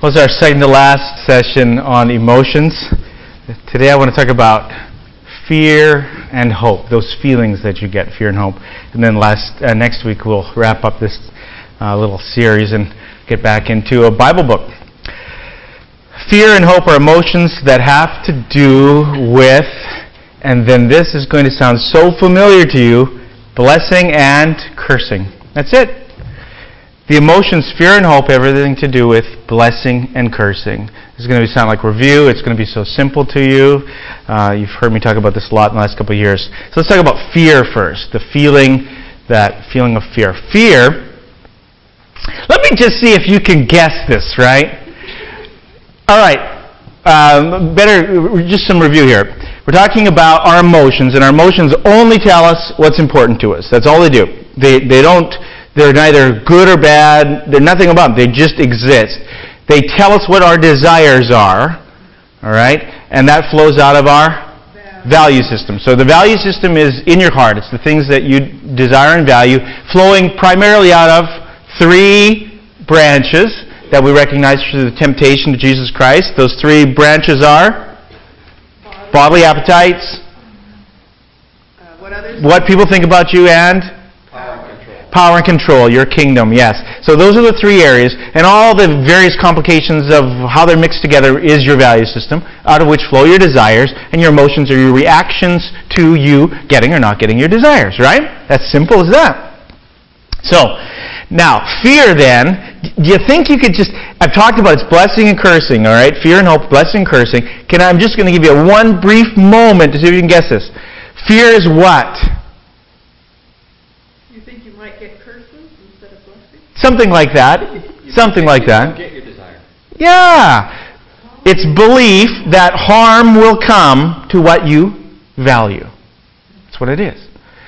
Was our second to last session on emotions. Today I want to talk about fear and hope, those feelings that you get, fear and hope. And then next week we'll wrap up this little series and get back into a Bible book. Fear and hope are emotions that have to do with, and then this is going to sound so familiar to you, blessing and cursing. That's it. The emotions, fear and hope, have everything to do with blessing and cursing. This is going to sound like review. It's going to be so simple to you. You've heard me talk about this a lot in the last couple of years. So let's talk about fear first. The feeling of fear. Fear, let me just see if you can guess this, right? All right. Just some review here. We're talking about our emotions, and our emotions only tell us what's important to us. That's all they do. They're neither good or bad. They're nothing about them. They just exist. They tell us what our desires are, all right? And that flows out of our value system. So the value system is in your heart. It's the things that you desire and value, flowing primarily out of three branches that we recognize through the temptation to Jesus Christ. Those three branches are bodily appetites, what people think about you, and power and control, your kingdom, yes. So those are the three areas, and all the various complications of how they're mixed together is your value system, out of which flow your desires, and your emotions are your reactions to you getting or not getting your desires, right? That's simple as that. So, now, fear then, do you think you could just, I've talked about it's blessing and cursing, all right? Fear and hope, blessing and cursing. I'm just going to give you one brief moment to see if you can guess this. Fear is what? Something like that. Something like that. Get your desire. Yeah. It's belief that harm will come to what you value. That's what it is.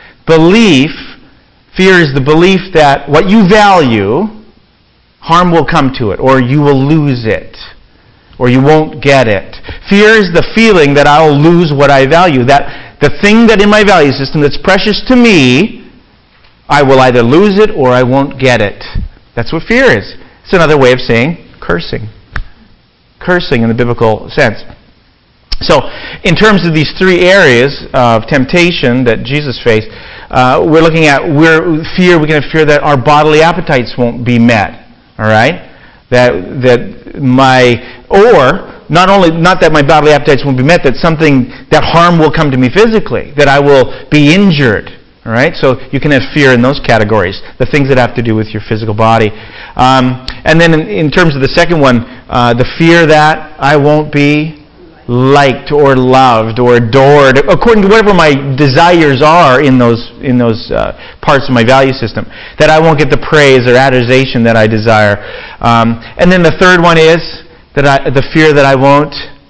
Fear is the belief that what you value, harm will come to it, or you will lose it, or you won't get it. Fear is the feeling that I'll lose what I value, that the thing that in my value system that's precious to me, I will either lose it or I won't get it. That's what fear is. It's another way of saying cursing. Cursing in the biblical sense. So, in terms of these three areas of temptation that Jesus faced, we're looking at fear. We're going to fear that our bodily appetites won't be met. All right, not that my bodily appetites won't be met, that harm will come to me physically, that I will be injured. All right, so you can have fear in those categories, the things that have to do with your physical body. And then in terms of the second one, the fear that I won't be liked or loved or adored, according to whatever my desires are in those parts of my value system, that I won't get the praise or adoration that I desire. And then the third one is the fear that I won't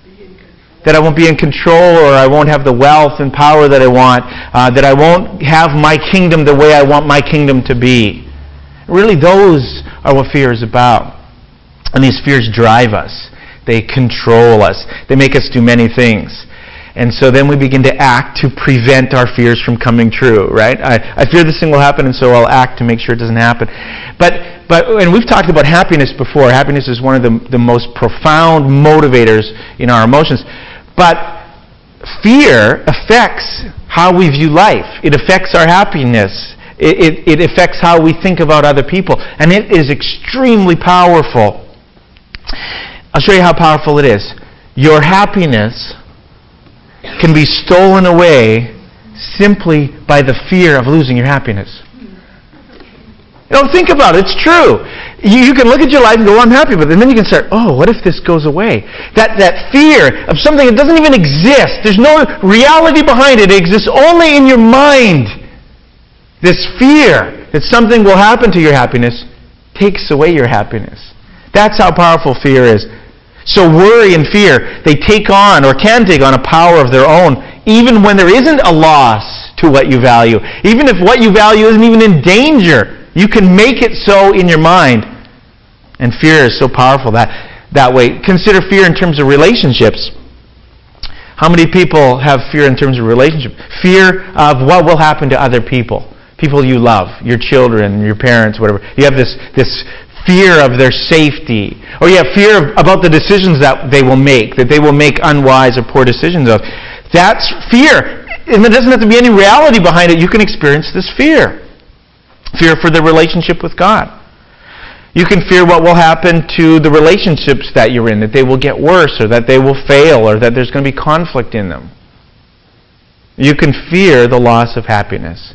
be in control, or I won't have the wealth and power that I want, that I won't have my kingdom the way I want my kingdom to be. Really, those are what fear is about. And these fears drive us. They control us. They make us do many things. And so then we begin to act to prevent our fears from coming true, right? I fear this thing will happen, and so I'll act to make sure it doesn't happen. And we've talked about happiness before. Happiness is one of the most profound motivators in our emotions. But fear affects how we view life. It affects our happiness. It affects how we think about other people. And it is extremely powerful. I'll show you how powerful it is. Your happiness can be stolen away simply by the fear of losing your happiness. Think about it. It's true. You can look at your life and go, I'm happy with it. And then you can start, what if this goes away? That fear of something that doesn't even exist. There's no reality behind it. It exists only in your mind. This fear that something will happen to your happiness takes away your happiness. That's how powerful fear is. So worry and fear, they take on or can take on a power of their own, even when there isn't a loss to what you value. Even if what you value isn't even in danger. You can make it so in your mind. And fear is so powerful that way. Consider fear in terms of relationships. How many people have fear in terms of relationships? Fear of what will happen to other people. People you love, your children, your parents, whatever. You have this fear of their safety. Or you have fear about the decisions that they will make unwise or poor decisions of. That's fear. And there doesn't have to be any reality behind it. You can experience this fear. Fear for the relationship with God. You can fear what will happen to the relationships that you're in, that they will get worse, or that they will fail, or that there's going to be conflict in them. You can fear the loss of happiness.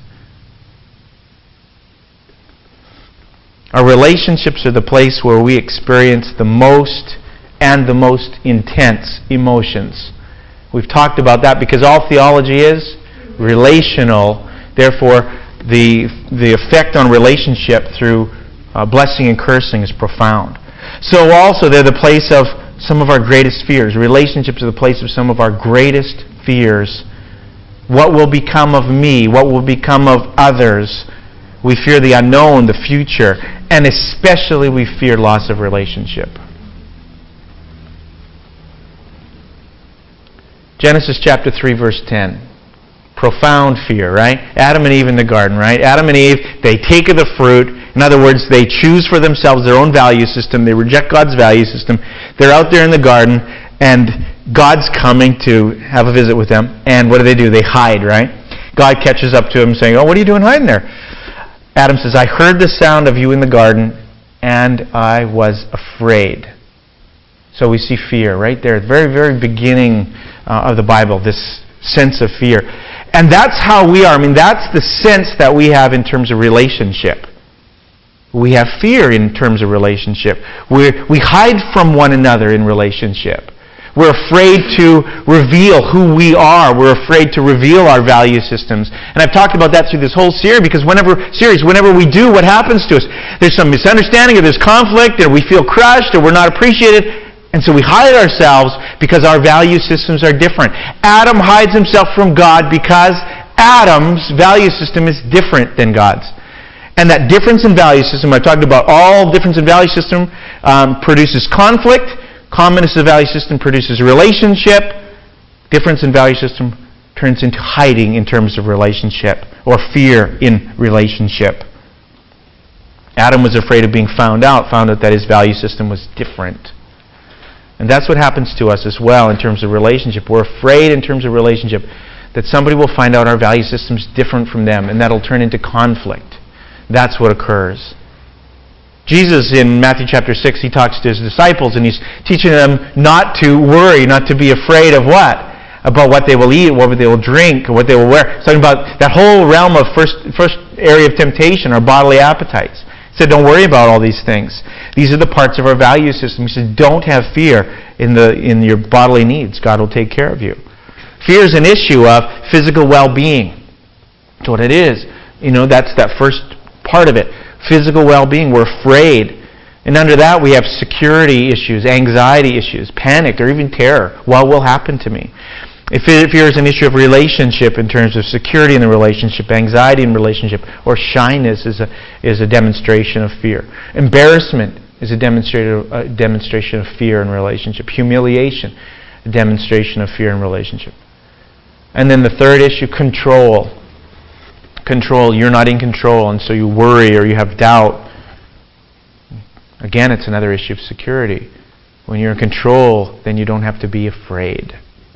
Our relationships are the place where we experience the most intense emotions. We've talked about that because all theology is relational. Therefore, the effect on relationship through blessing and cursing is profound. So also, they're the place of some of our greatest fears. Relationships are the place of some of our greatest fears. What will become of me? What will become of others? We fear the unknown, the future, and especially we fear loss of relationship. Genesis chapter 3, verse 10. Profound fear, right? Adam and Eve in the garden, right? Adam and Eve, they take of the fruit. In other words, they choose for themselves their own value system. They reject God's value system. They're out there in the garden, and God's coming to have a visit with them. And what do? They hide, right? God catches up to them saying, "Oh, what are you doing hiding there?" Adam says, "I heard the sound of you in the garden, and I was afraid." So we see fear right there at the very, very beginning of the Bible, this sense of fear. And that's how we are. I mean, that's the sense that we have in terms of relationship. We have fear in terms of relationship. We hide from one another in relationship. We're afraid to reveal who we are. We're afraid to reveal our value systems. And I've talked about that through this whole series because whenever we do, what happens to us? There's some misunderstanding or there's conflict or we feel crushed or we're not appreciated. And so we hide ourselves because our value systems are different. Adam hides himself from God because Adam's value system is different than God's. And that difference in value system, I've talked about all difference in value system produces conflict. Commonness of value system produces relationship. Difference in value system turns into hiding in terms of relationship or fear in relationship. Adam was afraid of being found out that his value system was different. And that's what happens to us as well in terms of relationship. We're afraid in terms of relationship that somebody will find out our value system's different from them, and that'll turn into conflict. That's what occurs. Jesus in Matthew chapter 6, he talks to his disciples and he's teaching them not to worry, not to be afraid of what? About what they will eat, what they will drink, or what they will wear. He's talking about that whole realm of first area of temptation, our bodily appetites. He said, don't worry about all these things. These are the parts of our value system. He said, don't have fear in your bodily needs. God will take care of you. Fear is an issue of physical well-being. That's what it is. That's that first part of it. Physical well-being. We're afraid. And under that we have security issues, anxiety issues, panic, or even terror. What will happen to me? If fear is an issue of relationship in terms of security in the relationship, anxiety in relationship, or shyness is a demonstration of fear. Embarrassment is a demonstration of fear in relationship. Humiliation, a demonstration of fear in relationship. And then the third issue, control. Control. You're not in control, and so you worry or you have doubt. Again, it's another issue of security. When you're in control, then you don't have to be afraid.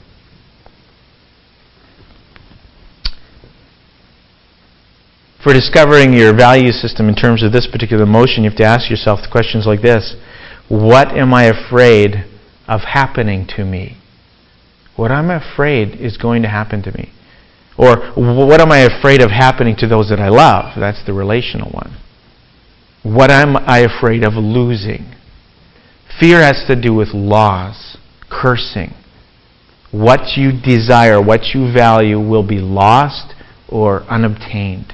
For discovering your value system in terms of this particular emotion, you have to ask yourself questions like this. What am I afraid of happening to me? What I'm afraid is going to happen to me. Or what am I afraid of happening to those that I love? That's the relational one. What am I afraid of losing? Fear has to do with loss, cursing. What you desire, what you value will be lost or unobtained.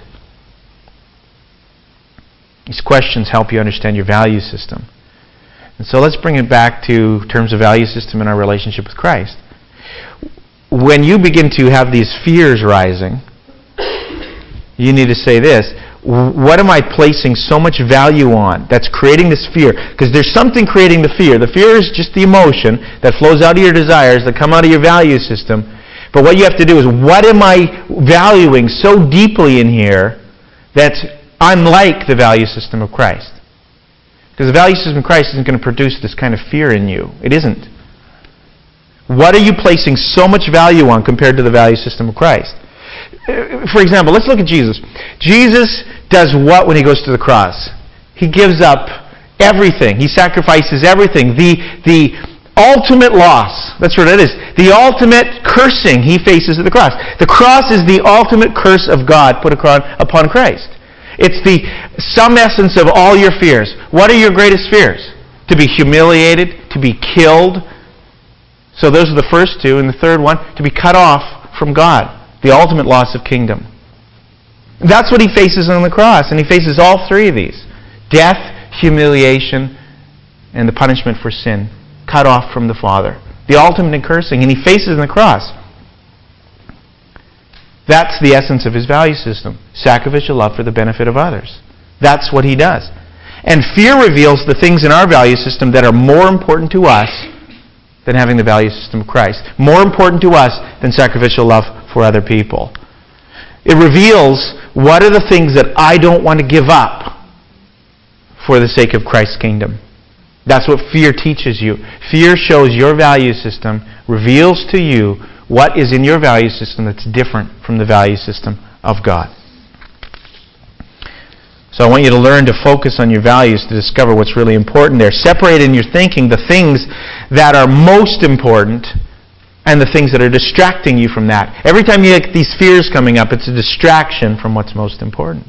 These questions help you understand your value system. And so let's bring it back to terms of value system in our relationship with Christ. When you begin to have these fears rising, you need to say this. What am I placing so much value on that's creating this fear? Because there's something creating the fear. The fear is just the emotion that flows out of your desires, that come out of your value system. But what you have to do is, what am I valuing so deeply in here that's unlike the value system of Christ? Because the value system of Christ isn't going to produce this kind of fear in you. It isn't. What are you placing so much value on compared to the value system of Christ? For example, let's look at Jesus. Jesus does what when he goes to the cross? He gives up everything. He sacrifices everything. The ultimate loss, that's what it is. The ultimate cursing he faces at the cross. The cross is the ultimate curse of God put upon Christ. It's the sum essence of all your fears. What are your greatest fears? To be humiliated, to be killed. So those are the first two. And the third one, to be cut off from God. The ultimate loss of kingdom. That's what he faces on the cross. And he faces all three of these. Death, humiliation, and the punishment for sin. Cut off from the Father. The ultimate in cursing. And he faces on the cross. That's the essence of his value system. Sacrificial love for the benefit of others. That's what he does. And fear reveals the things in our value system that are more important to us than having the value system of Christ. More important to us than sacrificial love for other people. It reveals what are the things that I don't want to give up for the sake of Christ's kingdom. That's what fear teaches you. Fear shows your value system, reveals to you what is in your value system that's different from the value system of God. So I want you to learn to focus on your values to discover what's really important there. Separate in your thinking the things that are most important and the things that are distracting you from that. Every time you get these fears coming up, it's a distraction from what's most important.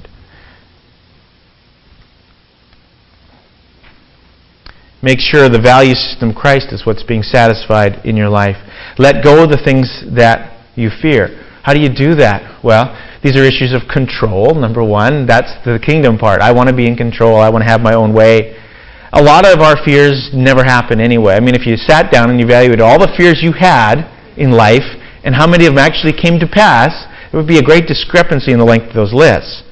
Make sure the value system of Christ is what's being satisfied in your life. Let go of the things that you fear. How do you do that? Well, these are issues of control, number one. That's the kingdom part. I want to be in control. I want to have my own way. A lot of our fears never happen anyway. I mean, if you sat down and you evaluated all the fears you had in life and how many of them actually came to pass, there would be a great discrepancy in the length of those lists.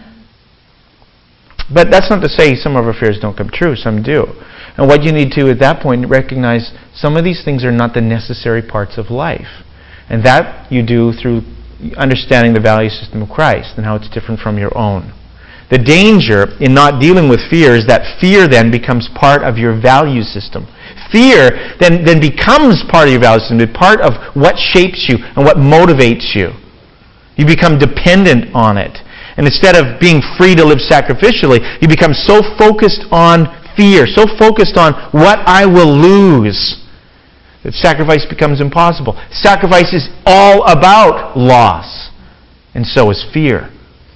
But that's not to say some of our fears don't come true. Some do. And what you need to, at that point, recognize some of these things are not the necessary parts of life. And that you do through understanding the value system of Christ and how it's different from your own. The danger in not dealing with fear is that fear then becomes part of your value system. Fear then becomes part of your value system, part of what shapes you and what motivates you. You become dependent on it. And instead of being free to live sacrificially, you become so focused on fear, so focused on what I will lose, that sacrifice becomes impossible. Sacrifice is all about loss, and so is fear.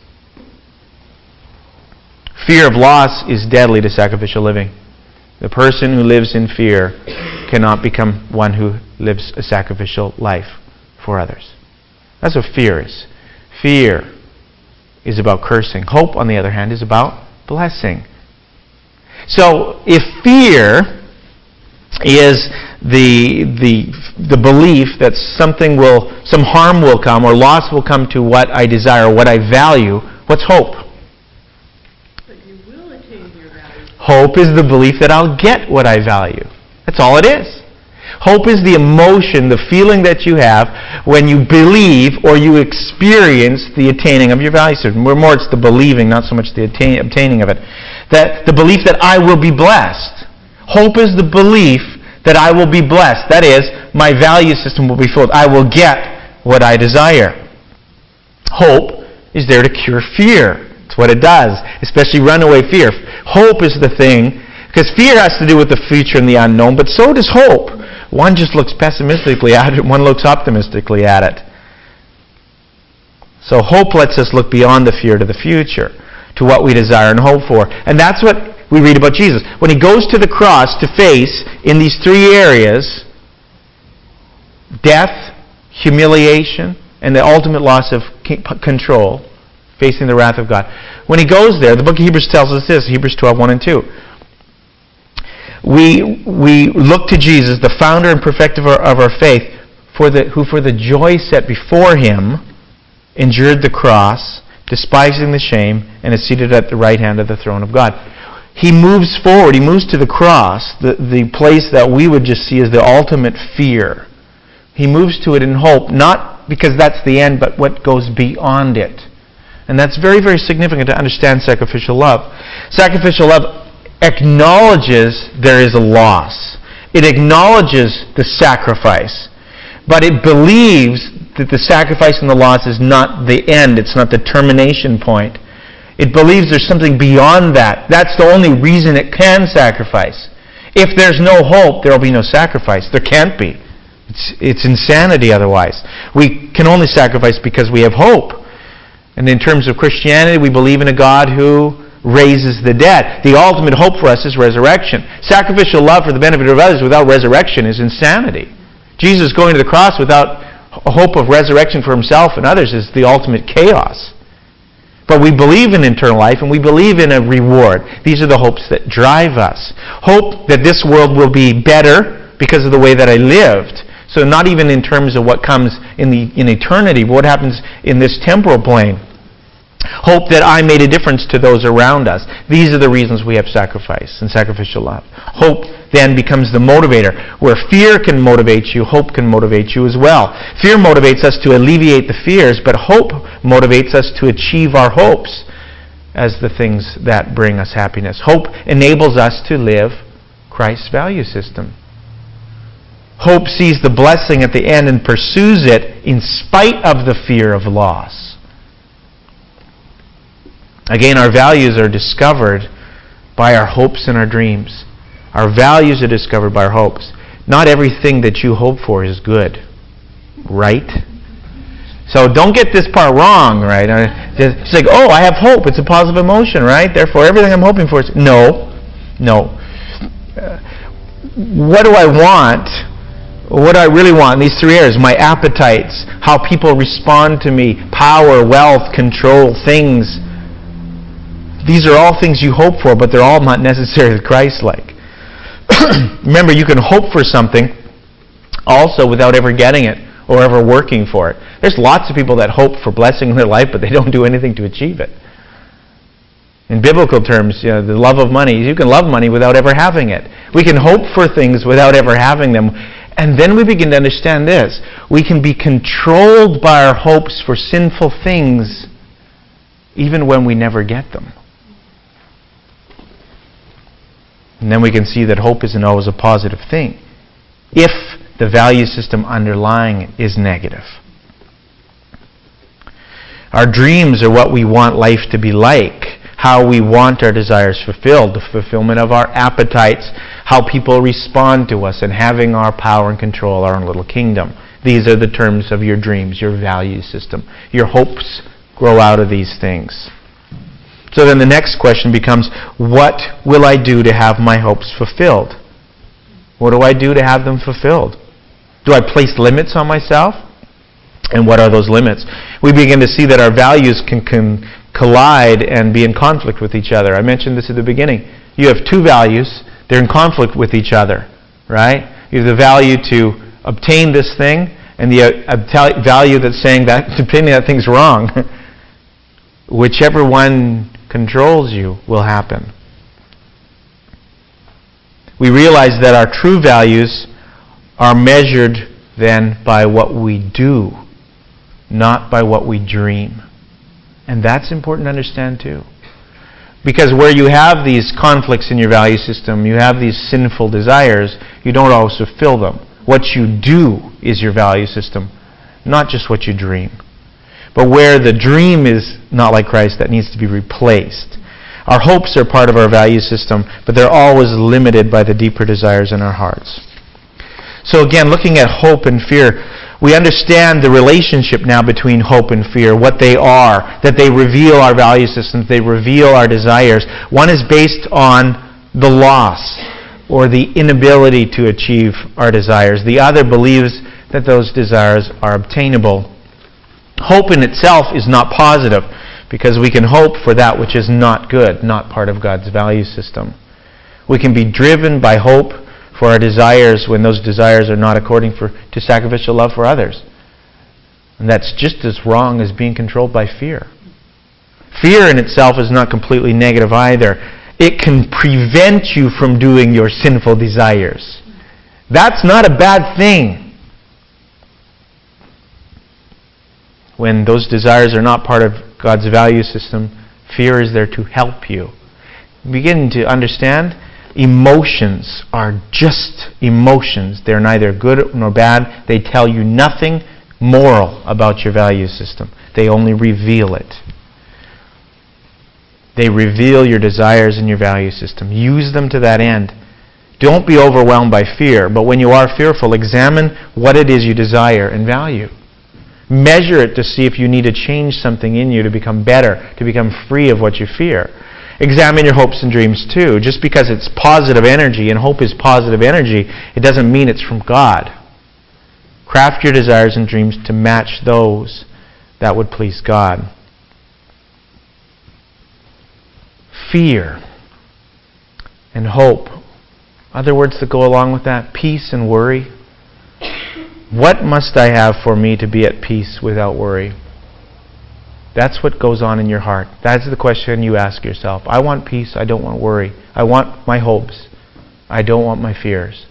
Fear of loss is deadly to sacrificial living. The person who lives in fear cannot become one who lives a sacrificial life for others. That's what fear is. Fear is about cursing. Hope, on the other hand, is about blessing. So, if fear is the belief that some harm will come or loss will come to what I desire, what I value, what's hope? But you will attain your value. Hope is the belief that I'll get what I value. That's all it is. Hope is the emotion, the feeling that you have when you believe or you experience the attaining of your value system. More it's the believing, not so much the obtaining of it. That the belief that I will be blessed. Hope is the belief that I will be blessed. That is, my value system will be filled. I will get what I desire. Hope is there to cure fear. It's what it does, especially runaway fear. Hope is the thing, because fear has to do with the future and the unknown, but so does hope. One just looks pessimistically at it, one looks optimistically at it. So hope lets us look beyond the fear to the future, to what we desire and hope for. And that's what we read about Jesus. When he goes to the cross to face, in these three areas, death, humiliation, and the ultimate loss of control, facing the wrath of God. When he goes there, the book of Hebrews tells us this, Hebrews 12, 1 and 2. We look to Jesus, the founder and perfecter of our faith, who for the joy set before him endured the cross, despising the shame, and is seated at the right hand of the throne of God. He moves forward. He moves to the cross, the place that we would just see as the ultimate fear. He moves to it in hope, not because that's the end, but what goes beyond it. And that's very, very significant to understand sacrificial love. Sacrificial love acknowledges there is a loss. It acknowledges the sacrifice. But it believes that the sacrifice and the loss is not the end. It's not the termination point. It believes there's something beyond that. That's the only reason it can sacrifice. If there's no hope, there will be no sacrifice. There can't be. It's insanity otherwise. We can only sacrifice because we have hope. And in terms of Christianity, we believe in a God who raises the dead. The ultimate hope for us is resurrection. Sacrificial love for the benefit of others without resurrection is insanity. Jesus going to the cross without a hope of resurrection for himself and others is the ultimate chaos. But we believe in eternal life and we believe in a reward. These are the hopes that drive us. Hope that this world will be better because of the way that I lived. So not even in terms of what comes in eternity, but what happens in this temporal plane. Hope that I made a difference to those around us. These are the reasons we have sacrifice and sacrificial love. Hope then becomes the motivator. Where fear can motivate you, hope can motivate you as well. Fear motivates us to alleviate the fears, but hope motivates us to achieve our hopes as the things that bring us happiness. Hope enables us to live Christ's value system. Hope sees the blessing at the end and pursues it in spite of the fear of loss. Again, our values are discovered by our hopes and our dreams. Our values are discovered by our hopes. Not everything that you hope for is good, right? So don't get this part wrong, right? It's like, oh, I have hope. It's a positive emotion, right? Therefore, everything I'm hoping for is... No. What do I want? What do I really want in these three areas? My appetites, how people respond to me, power, wealth, control, things. These are all things you hope for, but they're all not necessarily Christ-like. Remember, you can hope for something also without ever getting it or ever working for it. There's lots of people that hope for blessing in their life, but they don't do anything to achieve it. In biblical terms, the love of money, you can love money without ever having it. We can hope for things without ever having them. And then we begin to understand this. We can be controlled by our hopes for sinful things even when we never get them. And then we can see that hope isn't always a positive thing if the value system underlying it is negative. Our dreams are what we want life to be like, how we want our desires fulfilled, the fulfillment of our appetites, how people respond to us, and having our power and control our own little kingdom. These are the terms of your dreams, your value system. Your hopes grow out of these things. So then the next question becomes, what will I do to have my hopes fulfilled? What do I do to have them fulfilled? Do I place limits on myself? And what are those limits? We begin to see that our values can collide and be in conflict with each other. I mentioned this at the beginning. You have two values. They're in conflict with each other, right? You have the value to obtain this thing and the value that's saying that obtaining that thing's wrong. Whichever one controls you will happen. We realize that our true values are measured then by what we do, not by what we dream. And that's important to understand too. Because where you have these conflicts in your value system, you have these sinful desires, you don't always fulfill them. What you do is your value system, not just what you dream. But where the dream is not like Christ, that needs to be replaced. Our hopes are part of our value system, but they're always limited by the deeper desires in our hearts. So again, looking at hope and fear, we understand the relationship now between hope and fear, what they are, that they reveal our value systems, they reveal our desires. One is based on the loss or the inability to achieve our desires. The other believes that those desires are obtainable. Hope in itself is not positive because we can hope for that which is not good, not part of God's value system. We can be driven by hope for our desires when those desires are not according to sacrificial love for others. And that's just as wrong as being controlled by fear. Fear in itself is not completely negative either. It can prevent you from doing your sinful desires. That's not a bad thing. When those desires are not part of God's value system, fear is there to help you. begin to understand emotions are just emotions. They're neither good nor bad. They tell you nothing moral about your value system. They only reveal it. They reveal your desires and your value system. Use them to that end. Don't be overwhelmed by fear, but when you are fearful, examine what it is you desire and value. Measure it to see if you need to change something in you to become better, to become free of what you fear. Examine your hopes and dreams too. Just because it's positive energy, and hope is positive energy, it doesn't mean it's from God. Craft your desires and dreams to match those that would please God. Fear and hope. Other words that go along with that, peace and worry. What must I have for me to be at peace without worry? That's what goes on in your heart. That's the question you ask yourself. I want peace. I don't want worry. I want my hopes. I don't want my fears.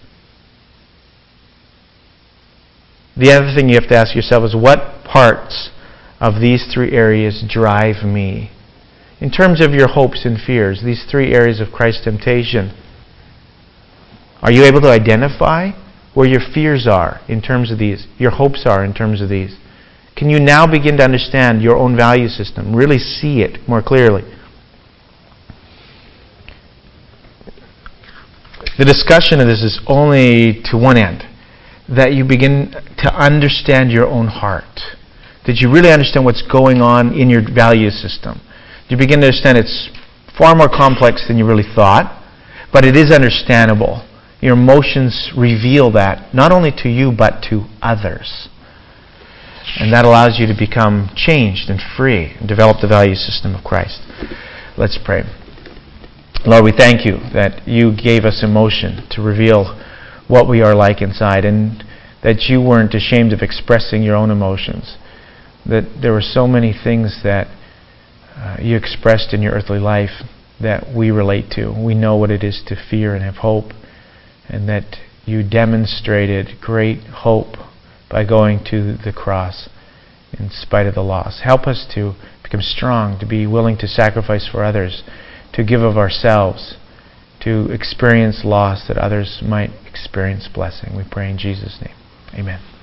The other thing you have to ask yourself is, what parts of these three areas drive me? In terms of your hopes and fears, these three areas of Christ's temptation, are you able to identify where your fears are in terms of these, your hopes are in terms of these? Can you now begin to understand your own value system, really see it more clearly? The discussion of this is only to one end, that you begin to understand your own heart, that you really understand what's going on in your value system. You begin to understand it's far more complex than you really thought, but it is understandable. Your emotions reveal that, not only to you, but to others. And that allows you to become changed and free and develop the value system of Christ. Let's pray. Lord, we thank you that you gave us emotion to reveal what we are like inside, and that you weren't ashamed of expressing your own emotions. That there were so many things that you expressed in your earthly life that we relate to. We know what it is to fear and have hope, and that you demonstrated great hope by going to the cross in spite of the loss. Help us to become strong, to be willing to sacrifice for others, to give of ourselves, to experience loss that others might experience blessing. We pray in Jesus' name. Amen.